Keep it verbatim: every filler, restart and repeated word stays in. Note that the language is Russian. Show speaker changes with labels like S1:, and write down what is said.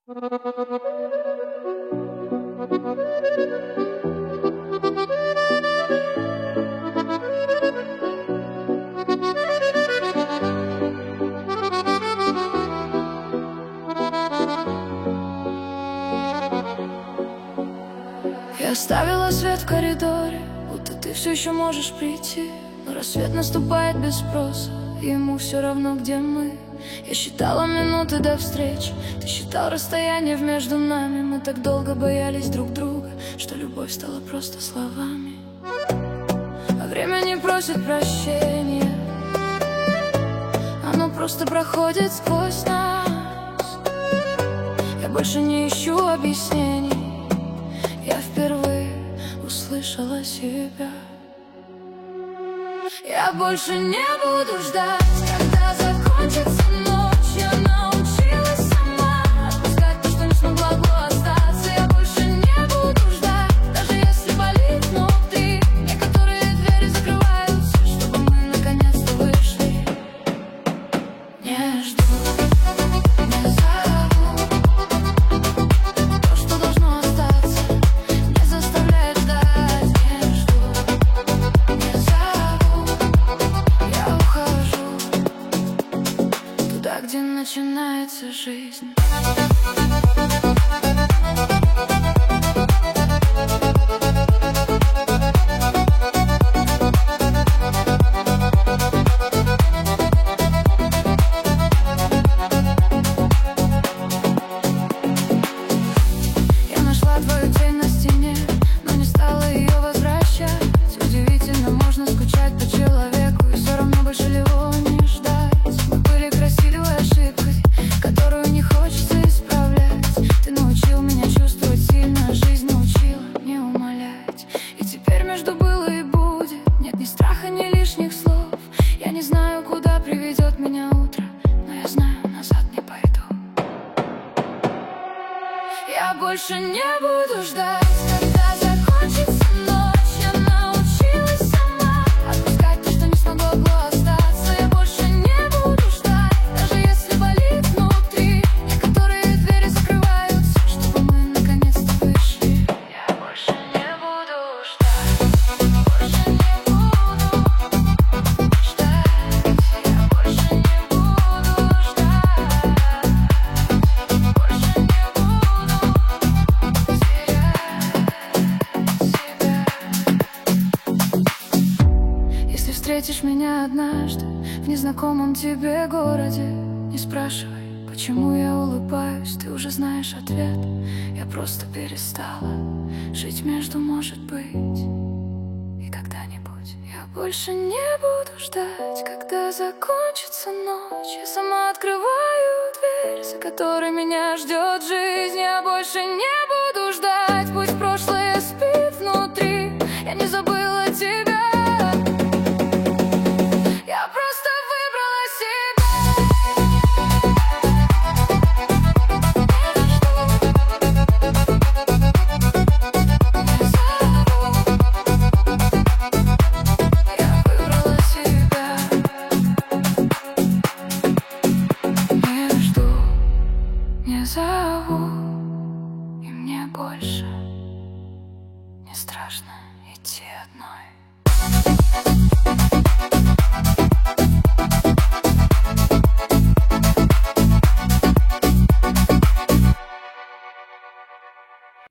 S1: Я оставила свет в коридоре, будто ты все еще можешь прийти. Но рассвет наступает без спроса, и ему все равно, где мы. Я считала минуты до встречи, ты считал расстояние между нами. Мы так долго боялись друг друга, что любовь стала просто словами. А время не просит прощения, оно просто проходит сквозь нас. Я больше не ищу объяснений, я впервые услышала себя. Я больше не буду ждать, когда закончится ночь. Я научилась сама отпускать то, что не смогла остаться. Я больше не буду ждать, даже если болит внутри. Некоторые двери закрываются, чтобы мы наконец-то вышли. Не жду, не зову. То, что должно остаться, не заставляет ждать. Не жду, не зову. Я ухожу туда, где начинается жизнь. Я нашла твою тень на стене, но не стала ее возвращать. Удивительно, можно скучать по человеку и все равно больше его не ждать. Мы были красивой ошибкой, которую не хочется исправлять. Ты научил меня чувствовать сильно, жизнь научила не умолять. И теперь между было и будет нет ни страха, ни лишних слов. Я не знаю, куда приведет меня утро, но я знаю, назад не пойду. Я больше не буду ждать, когда закончится ночь. Я научилась сама отпускать то, что не смогло остаться. Я больше не буду ждать, даже если болит внутри. Некоторые двери закрываются, чтобы мы наконец-то вышли. Я больше не буду ждать, больше не буду ждать. Я больше не буду ждать, больше не буду терять себя. Если встретишь меня однажды в незнакомом тебе городе, не спрашивай, почему я улыбаюсь, ты уже знаешь ответ. Я просто перестала жить между может быть и когда-нибудь. Я больше не буду ждать, когда закончится ночь. Я сама открываю дверь, за которой меня ждет жизнь. Я больше не буду ждать, пусть прошлое спит внутри. Я не забыла тебя, я просто выбрала себя. Не зову, я выбрала себя. Не жду, не зову, и мне больше не страшно идти одной.